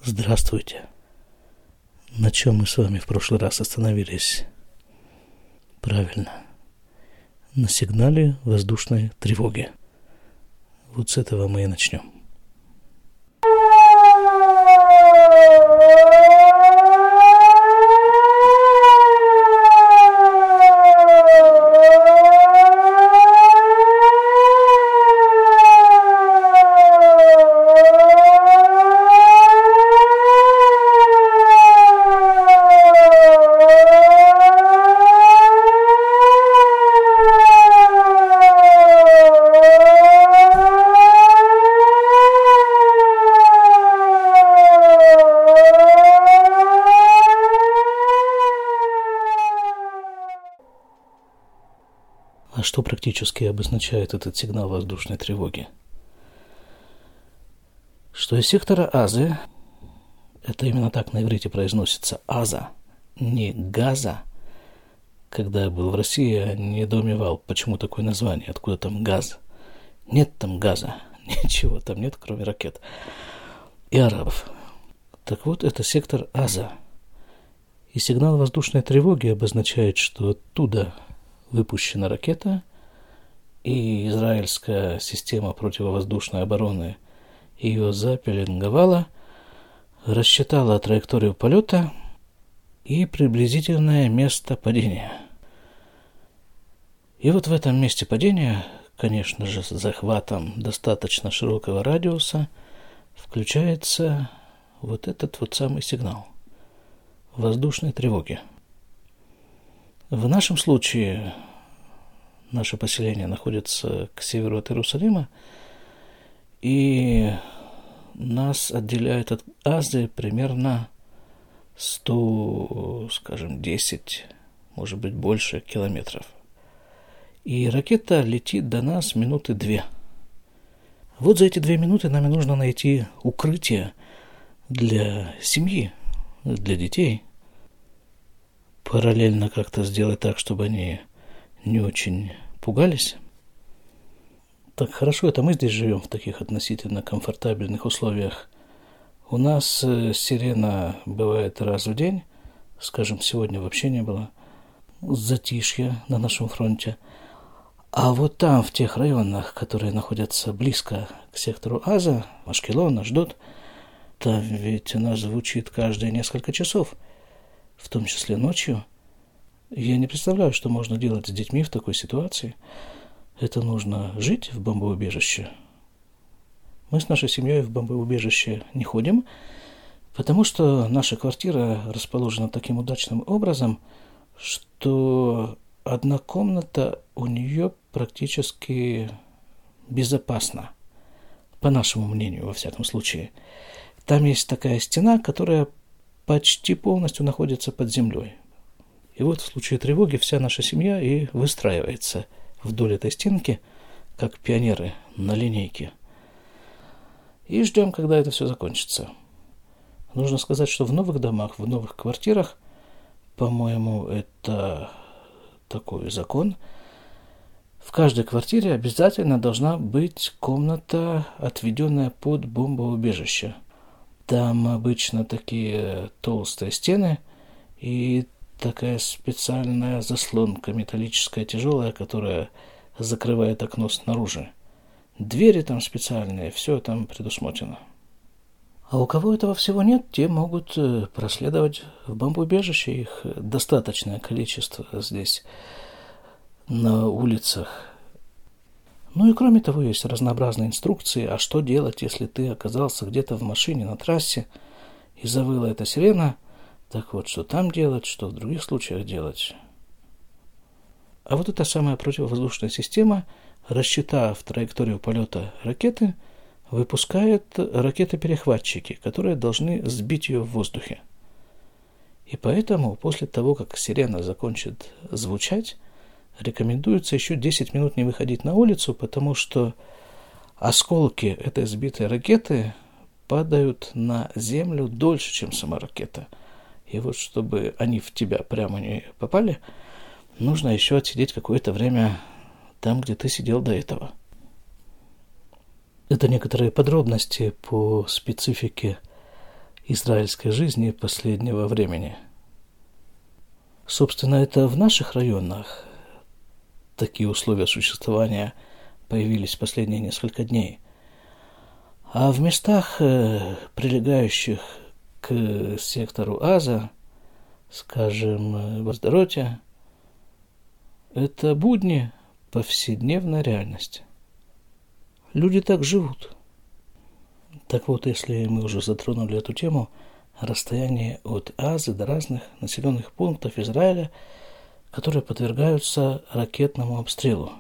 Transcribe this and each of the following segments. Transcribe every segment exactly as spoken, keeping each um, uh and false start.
Здравствуйте. На чем мы с вами в прошлый раз остановились? Правильно. На сигнале воздушной тревоги. Вот с этого мы и начнем. А что практически обозначает этот сигнал воздушной тревоги? Что из сектора Азы, это именно так на иврите произносится, Аза, не Газа. Когда я был в России, я недоумевал, почему такое название, откуда там газ. Нет там газа, ничего там нет, кроме ракет и арабов. Так вот, это сектор Аза. И сигнал воздушной тревоги обозначает, что оттуда выпущена ракета, и израильская система противовоздушной обороны ее запеленговала, рассчитала траекторию полета и приблизительное место падения. И вот в этом месте падения, конечно же, с захватом достаточно широкого радиуса, включается вот этот вот самый сигнал воздушной тревоги. В нашем случае наше поселение находится к северу от Иерусалима, и нас отделяет от Азии примерно сто, скажем, десять, может быть, больше километров. И ракета летит до нас минуты две. Вот за эти две минуты нам и нужно найти укрытие для семьи, для детей. Параллельно как-то сделать так, чтобы они не очень пугались. Так хорошо, это мы здесь живем в таких относительно комфортабельных условиях. У нас сирена бывает раз в день, скажем, сегодня вообще не было, затишье на нашем фронте. А вот там, в тех районах, которые находятся близко к сектору Аза, Ашкелон, Ашдод, там ведь она звучит каждые несколько часов, в том числе ночью. Я не представляю, что можно делать с детьми в такой ситуации. Это нужно жить в бомбоубежище. Мы с нашей семьей в бомбоубежище не ходим, потому что наша квартира расположена таким удачным образом, что одна комната у нее практически безопасна, по нашему мнению, во всяком случае. Там есть такая стена, которая почти полностью находится под землей. И вот в случае тревоги вся наша семья и выстраивается вдоль этой стенки, как пионеры на линейке. И ждем, когда это все закончится. Нужно сказать, что в новых домах, в новых квартирах, по-моему, это такой закон, в каждой квартире обязательно должна быть комната, отведенная под бомбоубежище. Там обычно такие толстые стены и такая специальная заслонка металлическая, тяжелая, которая закрывает окно снаружи. Двери там специальные, все там предусмотрено. А у кого этого всего нет, те могут проследовать в бомбоубежище. Их достаточное количество здесь на улицах. Ну и кроме того, есть разнообразные инструкции, а что делать, если ты оказался где-то в машине на трассе и завыла эта сирена, так вот, что там делать, что в других случаях делать. А вот эта самая противовоздушная система, рассчитав траекторию полета ракеты, выпускает ракеты-перехватчики, которые должны сбить ее в воздухе. И поэтому после того, как сирена закончит звучать, рекомендуется еще десять минут не выходить на улицу, потому что осколки этой сбитой ракеты падают на землю дольше, чем сама ракета. И вот чтобы они в тебя прямо не попали, нужно еще отсидеть какое-то время там, где ты сидел до этого. Это некоторые подробности по специфике израильской жизни последнего времени. Собственно, это в наших районах такие условия существования появились в последние несколько дней. А в местах, прилегающих к сектору Аза, скажем, в Аздороте, это будни, повседневная реальность. Люди так живут. Так вот, если мы уже затронули эту тему, расстояние от Азы до разных населенных пунктов Израиля, которые подвергаются ракетному обстрелу.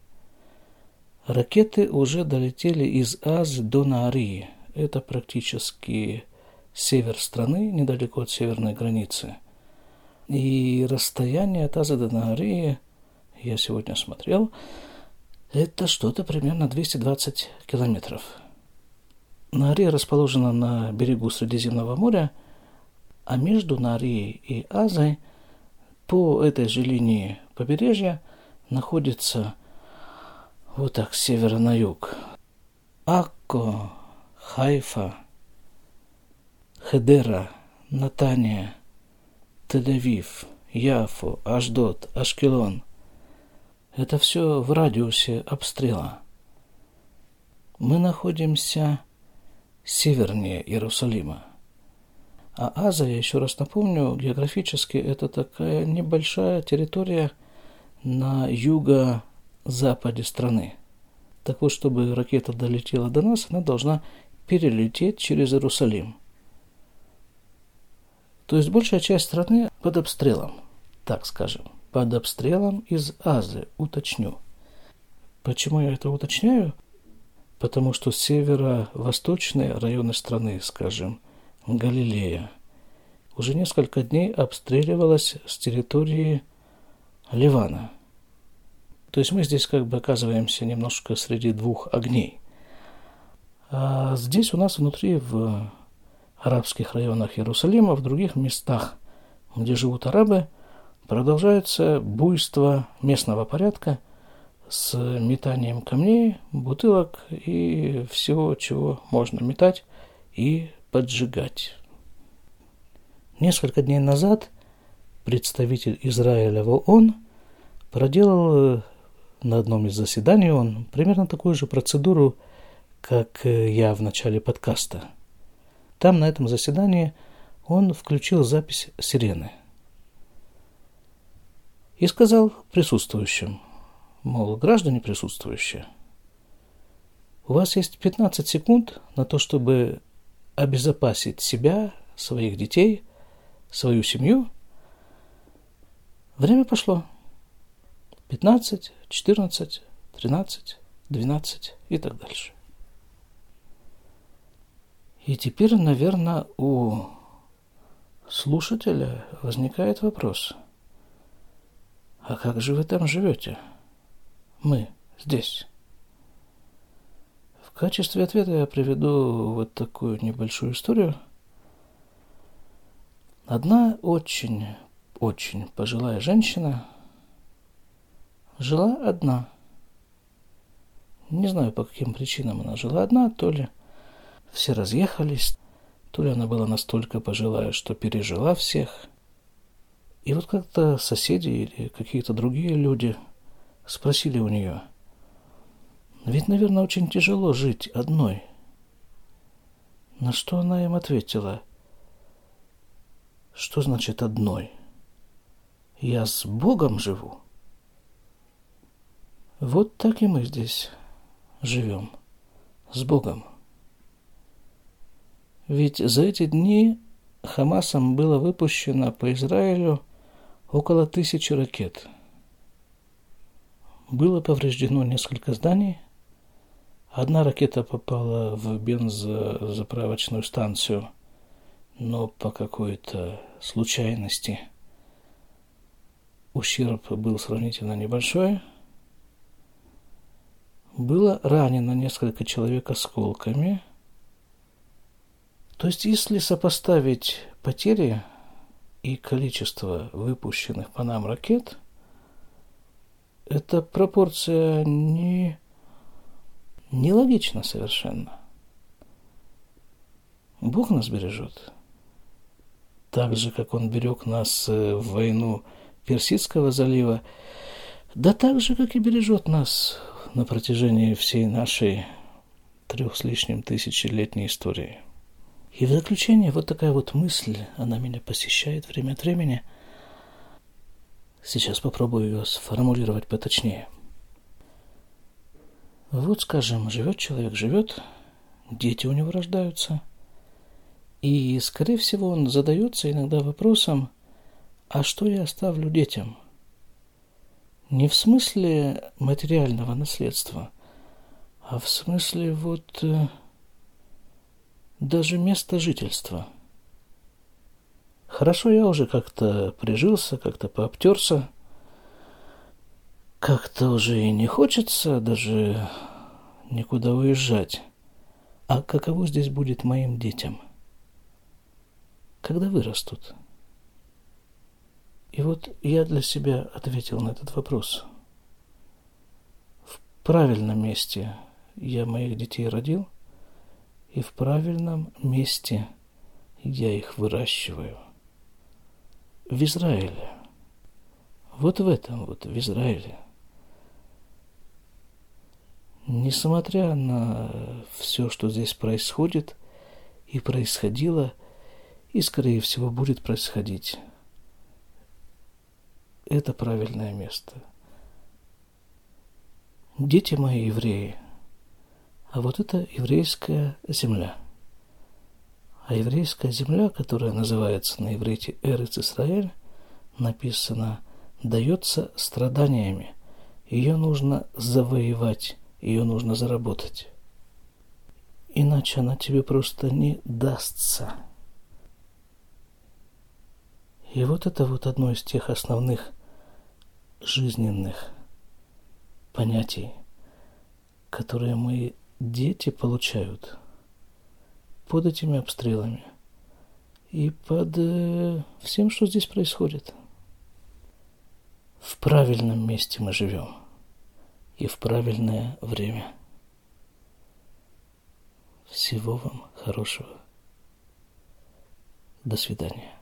Ракеты уже долетели из Азы до Наарии. Это практически север страны, недалеко от северной границы. И расстояние от Азы до Наарии, я сегодня смотрел, это что-то примерно двести двадцать километров. Наария расположена на берегу Средиземного моря, а между Наарией и Азой по этой же линии побережья находится вот так с севера на юг Акко, Хайфа, Хедера, Натания, Тель-Авив, Яффо, Ашдод, Ашкелон. Это все в радиусе обстрела. Мы находимся севернее Иерусалима. А Аза, я еще раз напомню, географически это такая небольшая территория на юго-западе страны. Так вот, чтобы ракета долетела до нас, она должна перелететь через Иерусалим. То есть большая часть страны под обстрелом, так скажем, под обстрелом из Азы, уточню. Почему я это уточняю? Потому что северо-восточные районы страны, скажем, Галилея, уже несколько дней обстреливалась с территории Ливана. То есть мы здесь как бы оказываемся немножко среди двух огней. А здесь у нас внутри, в арабских районах Иерусалима, в других местах, где живут арабы, продолжается буйство местного порядка с метанием камней, бутылок и всего, чего можно метать и поджигать. Несколько дней назад представитель Израиля в ООН проделал на одном из заседаний он примерно такую же процедуру, как я в начале подкаста. Там, на этом заседании, он включил запись сирены и сказал присутствующим, мол, граждане присутствующие, у вас есть пятнадцать секунд на то, чтобы обезопасить себя, своих детей, свою семью. Время пошло. пятнадцать, четырнадцать, тринадцать, двенадцать и так дальше. И теперь, наверное, у слушателя возникает вопрос. А как же вы там живете? Мы здесь. В качестве ответа я приведу вот такую небольшую историю. Одна очень, очень пожилая женщина жила одна. Не знаю, по каким причинам она жила одна, то ли все разъехались, то ли она была настолько пожилая, что пережила всех. И вот как-то соседи или какие-то другие люди спросили у нее, ведь, наверное, очень тяжело жить одной. На что она им ответила, что значит одной? Я с Богом живу. Вот так и мы здесь живем, с Богом. Ведь за эти дни Хамасом было выпущено по Израилю около тысячи ракет. Было повреждено несколько зданий. Одна ракета попала в бензозаправочную станцию, но по какой-то случайности ущерб был сравнительно небольшой. Было ранено несколько человек осколками. То есть, если сопоставить потери и количество выпущенных по нам ракет, эта пропорция не, нелогична совершенно. Бог нас бережет. так же, как Он берег нас в войну Персидского залива, да так же, как и бережет нас на протяжении всей нашей трех с лишним тысячелетней истории. И в заключение вот такая вот мысль, она меня посещает время от времени. Сейчас попробую ее сформулировать поточнее. Вот, скажем, живет человек, живет, дети у него рождаются, и, скорее всего, он задается иногда вопросом, а что я оставлю детям? Не в смысле материального наследства, а в смысле вот э, даже места жительства. Хорошо, я уже как-то прижился, как-то пообтерся, как-то уже и не хочется даже никуда уезжать. А каково здесь будет моим детям, когда вырастут? И вот я для себя ответил на этот вопрос. В правильном месте я моих детей родил, и в правильном месте я их выращиваю. В Израиле. Вот в этом вот, в Израиле. Несмотря на все, что здесь происходит и происходило, и, скорее всего, будет происходить, это правильное место. Дети мои евреи, а вот это еврейская земля. А еврейская земля, которая называется на иврите Эрец Исраэль, написано, дается страданиями. Ее нужно завоевать, ее нужно заработать. Иначе она тебе просто не дастся. И вот это вот одно из тех основных жизненных понятий, которые мои дети получают под этими обстрелами и под э, всем, что здесь происходит. В правильном месте мы живем и в правильное время. Всего вам хорошего. До свидания.